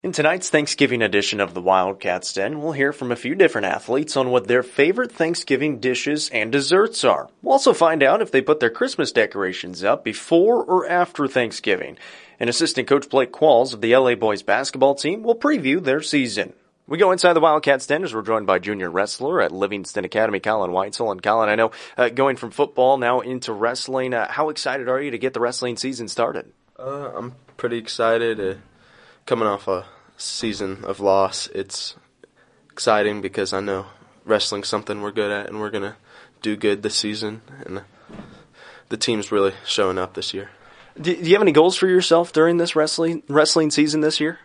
In tonight's Thanksgiving edition of the Wildcats Den, we'll hear from a few different athletes on what their favorite Thanksgiving dishes and desserts are. We'll also find out if they put their Christmas decorations up before or after Thanksgiving. And assistant coach Blake Qualls of the LA boys basketball team will preview their season. We go inside the Wildcats Den as we're joined by junior wrestler at Livingston Academy, Colin Weitzel. And Colin, I know going from football now into wrestling, how excited are you to get the wrestling season started? I'm pretty excited. Coming off a season of loss, it's exciting because I know wrestling's something we're good at and we're going to do good this season. And the team's really showing up this year. Do you have any goals for yourself during this wrestling season this year?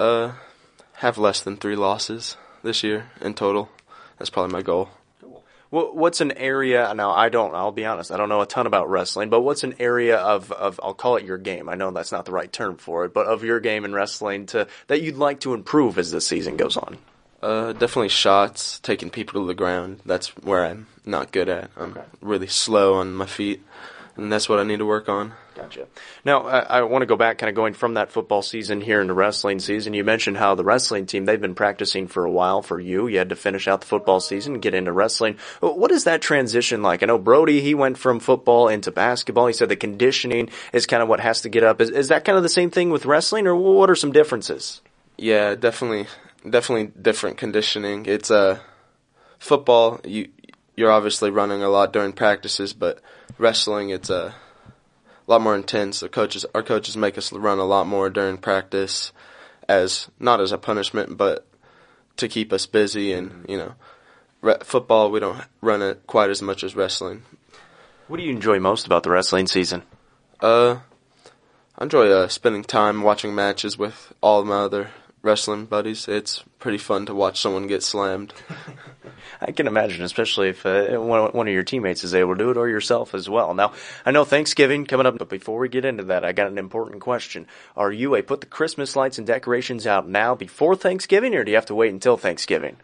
Have less than 3 losses this year in total. That's probably my goal. What's an area, now I'll be honest, I don't know a ton about wrestling, but what's an area of I'll call it your game, I know that's not the right term for it, but of your game in wrestling that you'd like to improve as the season goes on? Definitely shots, taking people to the ground. That's where I'm not good at. I'm really slow on my feet, and that's what I need to work on. Gotcha. Now, I want to go back kind of going from that football season here into wrestling season. You mentioned how the wrestling team, they've been practicing for a while for you. You had to finish out the football season and get into wrestling. What is that transition like? I know Brody, he went from football into basketball. He said the conditioning is kind of what has to get up. Is that kind of the same thing with wrestling, or what are some differences? Yeah, definitely different conditioning. It's football, you're obviously running a lot during practices, but wrestling, it's a lot more intense. Our coaches make us run a lot more during practice, not as a punishment, but to keep us busy. And football, we don't run it quite as much as wrestling. What do you enjoy most about the wrestling season? I enjoy spending time watching matches with all of my other wrestling buddies. It's pretty fun to watch someone get slammed. I can imagine, especially if one of your teammates is able to do it, or yourself as well. Now, I know Thanksgiving coming up, but before we get into that, I got an important question. Are you put the Christmas lights and decorations out now before Thanksgiving, or do you have to wait until Thanksgiving?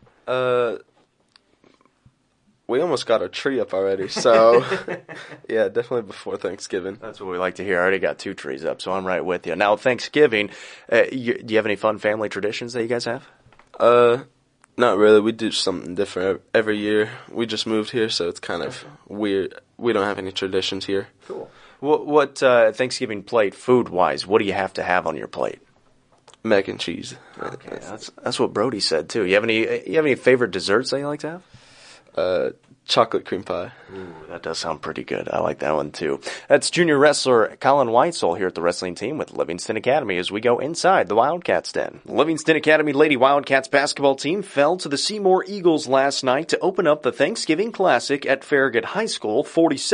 We almost got our tree up already, so yeah, definitely before Thanksgiving. That's what we like to hear. I already got 2 trees up, so I'm right with you. Now, Thanksgiving, do you have any fun family traditions that you guys have? Not really. We do something different every year. We just moved here, so it's kind of weird. We don't have any traditions here. Cool. What Thanksgiving plate, food-wise, what do you have to have on your plate? Mac and cheese. Okay, that's what Brody said, too. You have any favorite desserts that you like to have? Chocolate cream pie. Ooh, that does sound pretty good. I like that one too. That's junior wrestler Colin Weitzel here at the wrestling team with Livingston Academy as we go inside the Wildcats Den. Livingston Academy Lady Wildcats basketball team fell to the Seymour Eagles last night to open up the Thanksgiving Classic at Farragut High School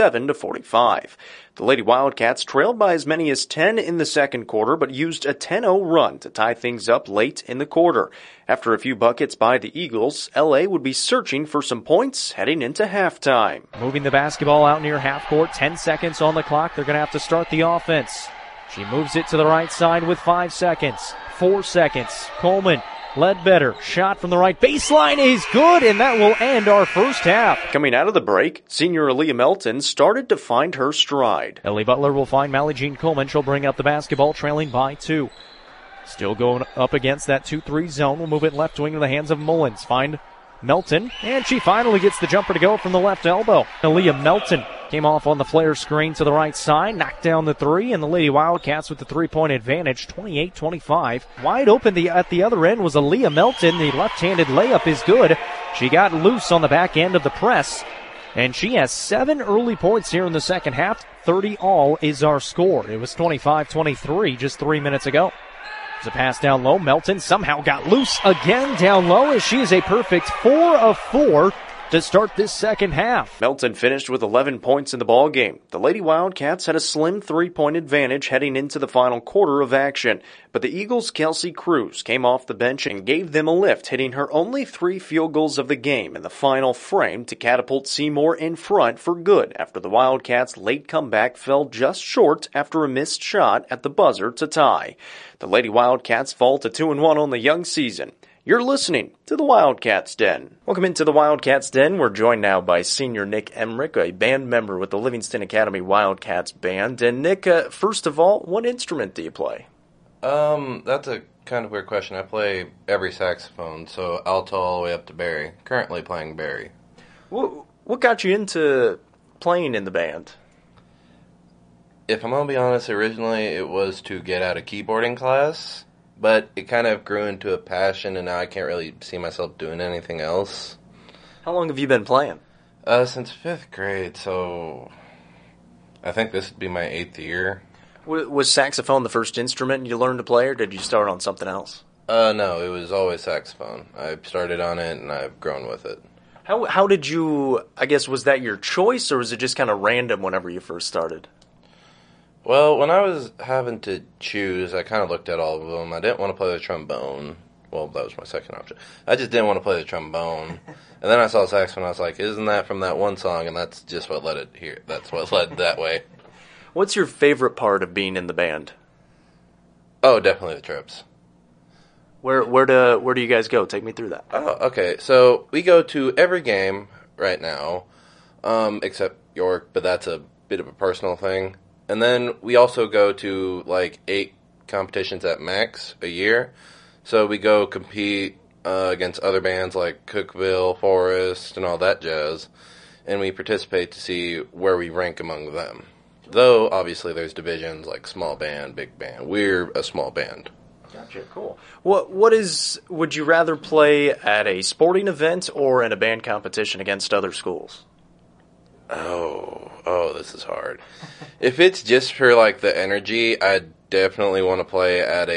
47-45. The Lady Wildcats trailed by as many as 10 in the second quarter, but used a 10-0 run to tie things up late in the quarter. After a few buckets by the Eagles, LA would be searching for some points heading into halftime. Moving the basketball out near half court, 10 seconds on the clock. They're going to have to start the offense. She moves it to the right side with 5 seconds, 4 seconds. Coleman, Ledbetter, shot from the right baseline is good, and that will end our first half. Coming out of the break, senior Aaliyah Melton started to find her stride. Ellie Butler will find Mally Jean Coleman. She'll bring up the basketball, trailing by 2. Still going up against that 2-3 zone. We'll move it left wing to the hands of Mullins. Find Melton, and she finally gets the jumper to go from the left elbow. Aaliyah Melton came off on the flare screen to the right side, knocked down the 3, and the Lady Wildcats with the 3-point advantage, 28-25. Wide open at the other end was Aaliyah Melton. The left-handed layup is good. She got loose on the back end of the press, and she has 7 early points here in the second half. 30 all is our score. It was 25-23 just 3 minutes ago. There's a pass down low. Melton somehow got loose again down low as she is a perfect 4 of 4 to start this second half. Melton finished with 11 points in the ball game. The Lady Wildcats had a slim 3-point advantage heading into the final quarter of action, but the Eagles' Kelsey Cruz came off the bench and gave them a lift, hitting her only 3 field goals of the game in the final frame to catapult Seymour in front for good after the Wildcats' late comeback fell just short after a missed shot at the buzzer to tie. The Lady Wildcats fall to 2-1 on the young season. You're listening to the Wildcats Den. Welcome into the Wildcats Den. We're joined now by senior Nick Emmerich, a band member with the Livingston Academy Wildcats Band. And Nick, first of all, what instrument do you play? That's a kind of weird question. I play every saxophone, so alto all the way up to bari. Currently playing bari. What got you into playing in the band? If I'm going to be honest, originally it was to get out of keyboarding class, but it kind of grew into a passion, and now I can't really see myself doing anything else. How long have you been playing? Since 5th grade, so I think this would be my 8th year. Was saxophone the first instrument you learned to play, or did you start on something else? No, it was always saxophone. I started on it, and I've grown with it. How did you, I guess, was that your choice, or was it just kind of random whenever you first started? Well, when I was having to choose, I kind of looked at all of them. I didn't want to play the trombone. Well, that was my second option. I just didn't want to play the trombone. And then I saw saxophone, I was like, isn't that from that one song? And that's just what led it here. That's what led that way. What's your favorite part of being in the band? Oh, definitely the trips. Where do you guys go? Take me through that. Oh, okay. So we go to every game right now, except York, but that's a bit of a personal thing. And then we also go to like 8 competitions at max a year. So we go compete against other bands like Cookeville, Forest, and all that jazz. And we participate to see where we rank among them. Though, obviously, there's divisions like small band, big band. We're a small band. Gotcha, cool. Would you rather play at a sporting event or in a band competition against other schools? Oh, this is hard. If it's just for, like, the energy, I definitely want to play at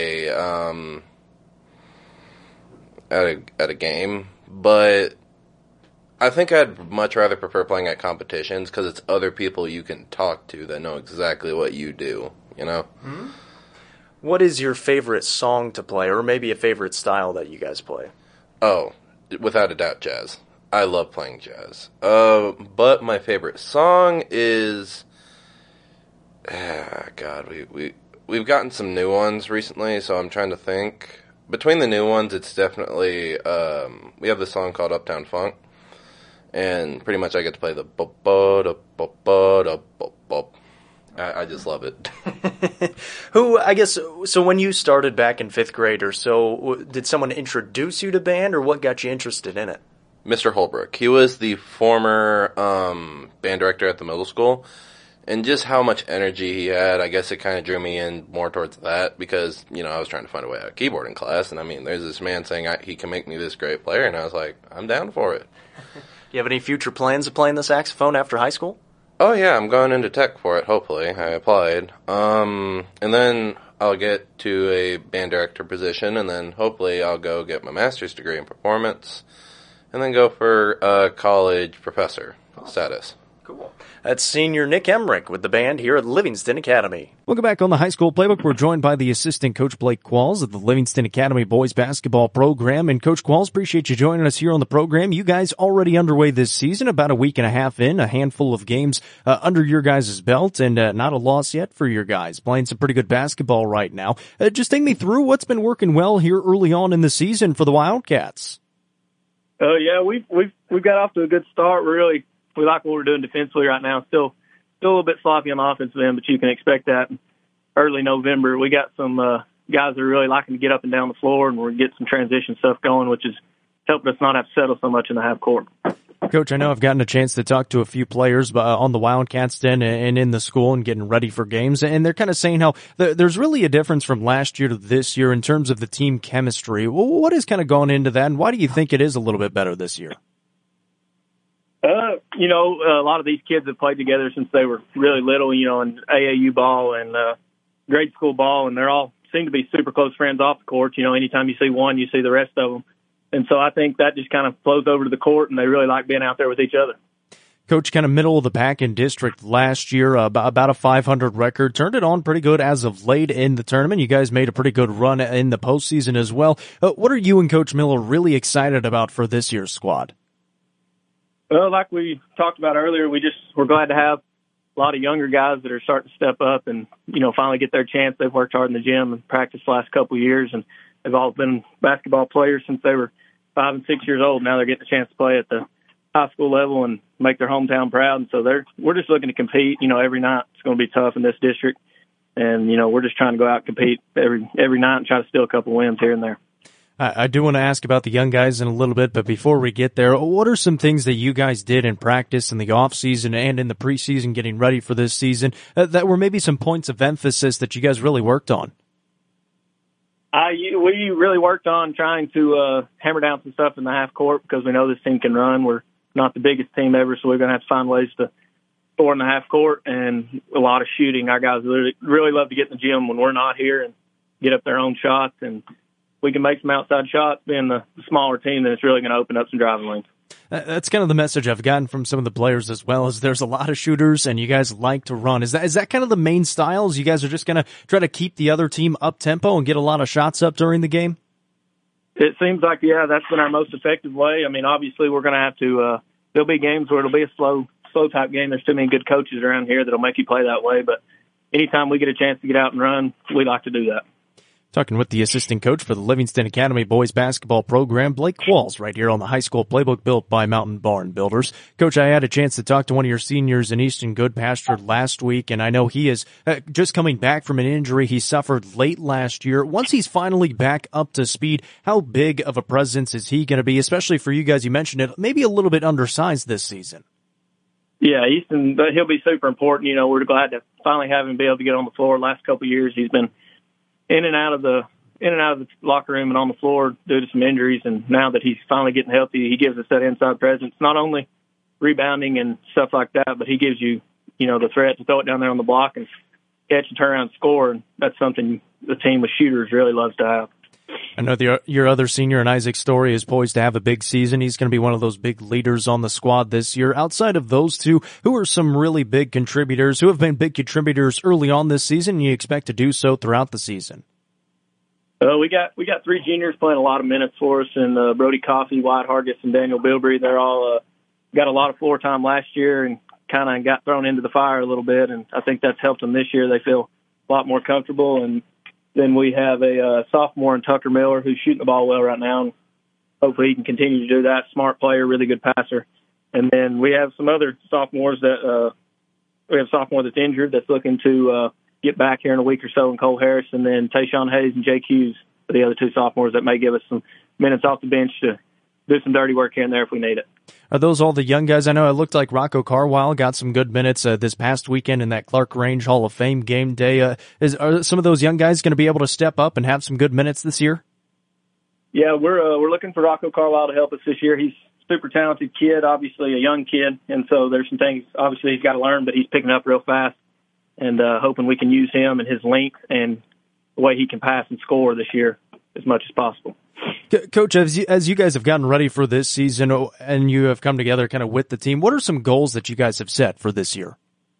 a game. But I think I'd much rather prefer playing at competitions because it's other people you can talk to that know exactly what you do, you know? Mm-hmm. What is your favorite song to play, or maybe a favorite style that you guys play? Oh, without a doubt, jazz. I love playing jazz. But my favorite song is... God, we've gotten some new ones recently, so I'm trying to think. Between the new ones, it's definitely... we have this song called Uptown Funk, and pretty much I get to play the... I just love it. So when you started back in 5th grade or so, did someone introduce you to band, or what got you interested in it? Mr. Holbrook. He was the former band director at the middle school, and just how much energy he had, I guess it kind of drew me in more towards that because, you know, I was trying to find a way out of keyboarding class, and I mean, there's this man saying he can make me this great player, and I was like, I'm down for it. Do you have any future plans of playing the saxophone after high school? Oh, yeah, I'm going into tech for it, hopefully. I applied. And then I'll get to a band director position, and then hopefully I'll go get my master's degree in performance, and then go for a college professor status. Cool. That's senior Nick Emmerich with the band here at Livingston Academy. Welcome back on the High School Playbook. We're joined by the assistant coach Blake Qualls of the Livingston Academy boys basketball program. And Coach Qualls, appreciate you joining us here on the program. You guys already underway this season, about a week and a half in, a handful of games under your guys' belt, and not a loss yet for your guys. Playing some pretty good basketball right now. Just take me through what's been working well here early on in the season for the Wildcats. Yeah, we've got off to a good start. We like what we're doing defensively right now. Still a little bit sloppy on the offensive end, but you can expect that in early November. We got some guys that are really liking to get up and down the floor, and we're getting some transition stuff going, which is helping us not have to settle so much in the half court. Coach, I know I've gotten a chance to talk to a few players on the Wildcats den and in the school and getting ready for games, and they're kind of saying how there's really a difference from last year to this year in terms of the team chemistry. What has kind of gone into that, and why do you think it is a little bit better this year? A lot of these kids have played together since they were really little, in AAU ball and grade school ball, and they're all seem to be super close friends off the court. Anytime you see one, you see the rest of them. And so I think that just kind of flows over to the court, and they really like being out there with each other. Coach, kind of middle of the pack in district last year, about a 500 record. Turned it on pretty good as of late in the tournament. You guys made a pretty good run in the postseason as well. What are you and Coach Miller really excited about for this year's squad? Well, like we talked about earlier, we're glad to have a lot of younger guys that are starting to step up and, finally get their chance. They've worked hard in the gym and practiced the last couple of years, and they've all been basketball players since they were 5 and 6 years old. Now they're getting a chance to play at the high school level and make their hometown proud. And so we're just looking to compete, every night. It's going to be tough in this district. And, we're just trying to go out and compete every night and try to steal a couple wins here and there. I do want to ask about the young guys in a little bit, but before we get there, what are some things that you guys did in practice in the off season and in the preseason getting ready for this season that were maybe some points of emphasis that you guys really worked on? We really worked on trying to hammer down some stuff in the half court because we know this team can run. We're not the biggest team ever, so we're going to have to find ways to score in the half court and a lot of shooting. Our guys really love to get in the gym when we're not here and get up their own shots, and we can make some outside shots. Being the smaller team, then it's really going to open up some driving lanes. That's kind of the message I've gotten from some of the players as well, is there's a lot of shooters and you guys like to run. Is that kind of the main styles? You guys are just going to try to keep the other team up tempo and get a lot of shots up during the game? It seems like, yeah, that's been our most effective way. I mean, obviously we're going to have to, there'll be games where it'll be a slow type game. There's too many good coaches around here that'll make you play that way. But anytime we get a chance to get out and run, we like to do that. Talking with the assistant coach for the Livingston Academy boys basketball program, Blake Qualls, right here on the high school playbook built by Mountain Barn Builders. Coach, I had a chance to talk to one of your seniors in Easton Goodpasture last week, and I know he is just coming back from an injury he suffered late last year. Once he's finally back up to speed, how big of a presence is he going to be, especially for you guys? You mentioned it, maybe a little bit undersized this season. Yeah, Easton, he'll be super important. We're glad to finally have him be able to get on the floor. Last couple of years, he's been in and out of the locker room and on the floor due to some injuries, and now that he's finally getting healthy, he gives us that inside presence, not only rebounding and stuff like that, but he gives you, the threat to throw it down there on the block and catch and turn around and score, and that's something the team with shooters really loves to have. I know your other senior in Isaac Story is poised to have a big season. He's going to be one of those big leaders on the squad this year. Outside of those two, who are some really big contributors, who have been big contributors early on this season, and you expect to do so throughout the season? We got three juniors playing a lot of minutes for us, and Brody Coffey, Wyatt Hargis, and Daniel Bilbrey. They're all got a lot of floor time last year and kind of got thrown into the fire a little bit, and I think that's helped them this year. They feel a lot more comfortable. And then we have a sophomore in Tucker Miller who's shooting the ball well right now, and hopefully he can continue to do that. Smart player, really good passer. And then we have some other sophomores we have a sophomore that's injured that's looking to get back here in a week or so, in Cole Harris, and then Tayshawn Hayes and Jake Hughes are the other two sophomores that may give us some minutes off the bench to do some dirty work here and there if we need it. Are those all the young guys? I know it looked like Rocco Carwile got some good minutes this past weekend in that Clark Range Hall of Fame game day. Are some of those young guys going to be able to step up and have some good minutes this year? Yeah, we're looking for Rocco Carwile to help us this year. He's a super talented kid, obviously a young kid, and so there's some things obviously he's got to learn, but he's picking up real fast, and hoping we can use him and his length and the way he can pass and score this year as much as possible. Coach, as you guys have gotten ready for this season and you have come together kind of with the team, what are some goals that you guys have set for this year?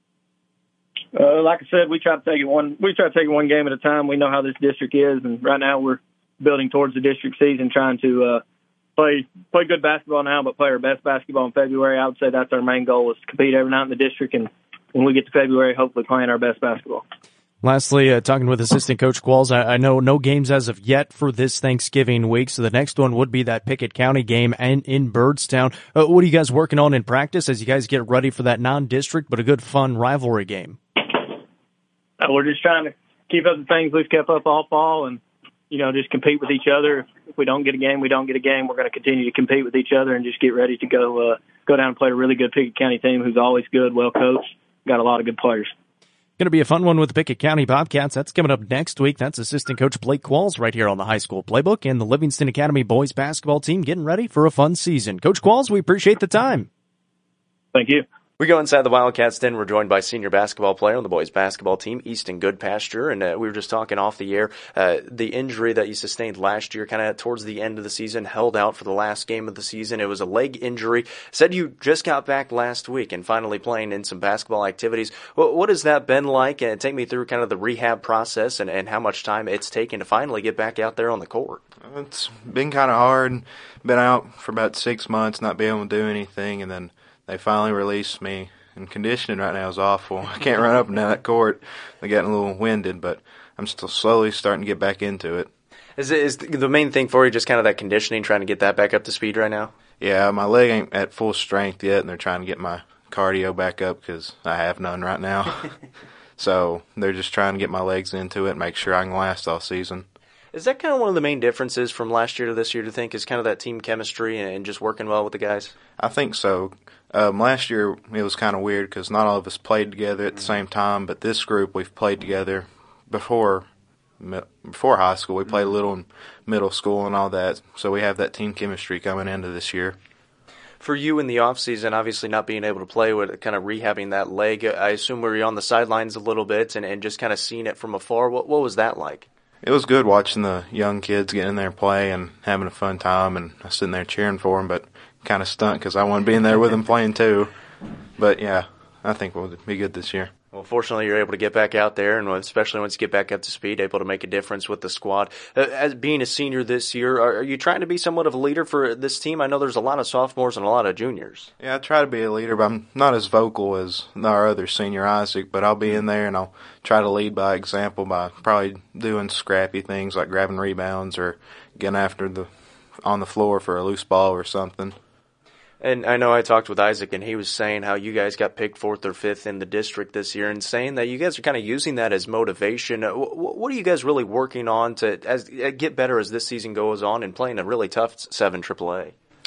Like I said, we try to take it one game at a time. We know how this district is, and right now we're building towards the district season, trying to play good basketball now, but play our best basketball in February. I would say that's our main goal, is to compete every night in the district, and when we get to February, hopefully playing our best basketball. Lastly, talking with assistant coach Qualls, I know no games as of yet for this Thanksgiving week, so the next one would be that Pickett County game and in Byrdstown. What are you guys working on in practice as you guys get ready for that non-district but a good fun rivalry game? We're just trying to keep up the things we've kept up all fall, and just compete with each other. If we don't get a game, we don't get a game. We're going to continue to compete with each other and just get ready to go down and play a really good Pickett County team who's always good, well coached, got a lot of good players. Going to be a fun one with the Pickett County Bobcats. That's coming up next week. That's assistant coach Blake Qualls right here on the high school playbook, and the Livingston Academy boys basketball team getting ready for a fun season. Coach Qualls, we appreciate the time. Thank you. We go inside the Wildcats den. We're joined by senior basketball player on the boys basketball team, Easton Goodpasture, and we were just talking off the air. The injury that you sustained last year, kind of towards the end of the season, held out for the last game of the season. It was a leg injury. Said you just got back last week and finally playing in some basketball activities. What has that been like? And take me through kind of the rehab process and how much time it's taken to finally get back out there on the court. It's been kind of hard. Been out for about 6 months, not being able to do anything, and then they finally released me, and conditioning right now is awful. I can't run up and down that court. I'm getting a little winded, but I'm still slowly starting to get back into it. Is the main thing for you just kind of that conditioning, trying to get that back up to speed right now? Yeah, my leg ain't at full strength yet, and they're trying to get my cardio back up because I have none right now. So they're just trying to get my legs into it and make sure I can last all season. Is that kind of one of the main differences from last year to this year, to think, is kind of that team chemistry and just working well with the guys? I think so. Last year it was kind of weird because not all of us played together at the same time, but this group we've played together before high school. We played a little in middle school and all that, so we have that team chemistry coming into this year. For you in the off season, obviously not being able to play with kind of rehabbing that leg, I assume were you on the sidelines a little bit and just kind of seeing it from afar? What was that like? It was good watching the young kids get in there and play and having a fun time, and I was sitting there cheering for them, but kind of stunned because I wanted to be in there with them playing too. But yeah, I think we'll be good this year. Well, fortunately, you're able to get back out there, and especially once you get back up to speed, able to make a difference with the squad. As being a senior this year, are you trying to be somewhat of a leader for this team? I know there's a lot of sophomores and a lot of juniors. Yeah, I try to be a leader, but I'm not as vocal as our other senior, Isaac, but I'll be in there, and I'll try to lead by example by probably doing scrappy things like grabbing rebounds or getting after on the floor for a loose ball or something. And I know I talked with Isaac, and he was saying how you guys got picked 4th or 5th in the district this year, and saying that you guys are kind of using that as motivation. What are you guys really working on to get better as this season goes on and playing a really tough 7 AAA?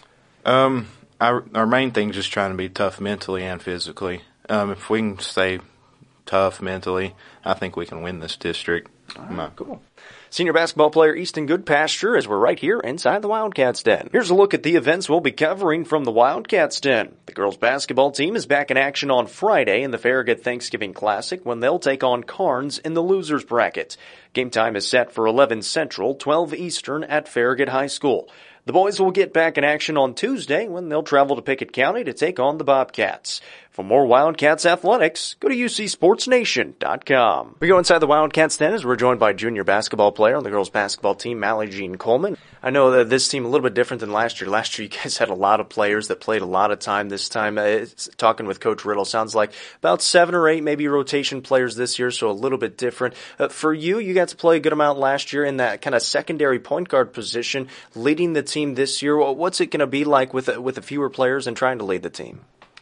Our main thing is just trying to be tough mentally and physically. If we can stay tough mentally, I think we can win this district. Cool. Senior basketball player Easton Goodpasture, as we're right here inside the Wildcats Den. Here's a look at the events we'll be covering from the Wildcats Den. The girls basketball team is back in action on Friday in the Farragut Thanksgiving Classic when they'll take on Carnes in the losers bracket. Game time is set for 11 Central, 12 Eastern at Farragut High School. The boys will get back in action on Tuesday when they'll travel to Pickett County to take on the Bobcats. For more Wildcats athletics, go to UCSportsNation.com. We go inside the Wildcats then as we're joined by junior basketball player on the girls basketball team, Mally Jean Coleman. I know that this team a little bit different than last year. Last year you guys had a lot of players that played a lot of time. This time, talking with Coach Riddle, sounds like about 7 or 8 maybe rotation players this year, so a little bit different. For you got to play a good amount last year in that kind of secondary point guard position, leading the team this year. What's it going to be like with a fewer players and trying to lead the team?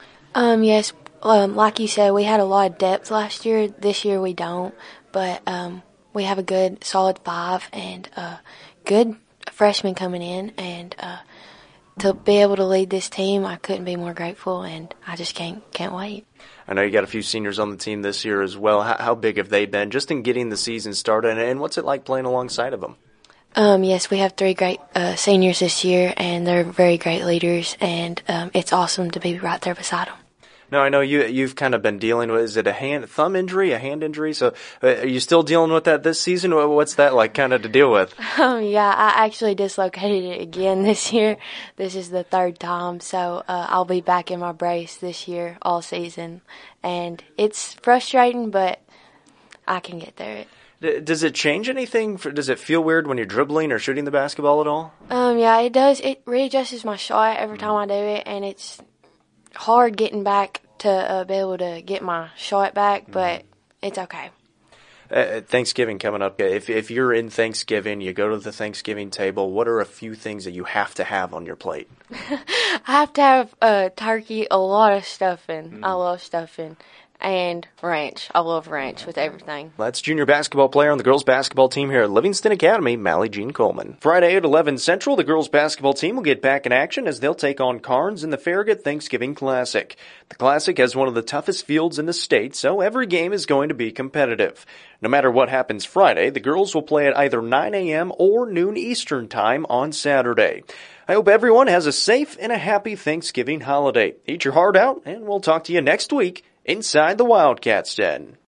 Yes, like you said, we had a lot of depth last year. This year we don't, but we have a good, solid 5 and good freshmen coming in. And to be able to lead this team, I couldn't be more grateful, and I just can't wait. I know you got a few seniors on the team this year as well. How big have they been just in getting the season started, and what's it like playing alongside of them? Yes, we have 3 great seniors this year, and they're very great leaders, and it's awesome to be right there beside them. Now, I know you've kind of been dealing with, is it a thumb injury, a hand injury? So are you still dealing with that this season? What's that like kind of to deal with? Yeah, I actually dislocated it again this year. This is the 3rd time, so I'll be back in my brace this year all season. And it's frustrating, but I can get through it. Does it change anything? Does it feel weird when you're dribbling or shooting the basketball at all? Yeah, it does. It readjusts my shot every time I do it, and it's hard getting back to be able to get my shot back, but it's okay. Thanksgiving coming up. If you're in Thanksgiving, you go to the Thanksgiving table, what are a few things that you have to have on your plate? I have to have turkey, a lot of stuffing. I love stuffing. And ranch. I love ranch with everything. That's junior basketball player on the girls basketball team here at Livingston Academy, Mally Jean Coleman. Friday at 11 Central, the girls basketball team will get back in action as they'll take on Carnes in the Farragut Thanksgiving Classic. The Classic has one of the toughest fields in the state, so every game is going to be competitive. No matter what happens Friday, the girls will play at either 9 a.m. or noon Eastern Time on Saturday. I hope everyone has a safe and a happy Thanksgiving holiday. Eat your heart out, and we'll talk to you next week inside the Wildcats Den.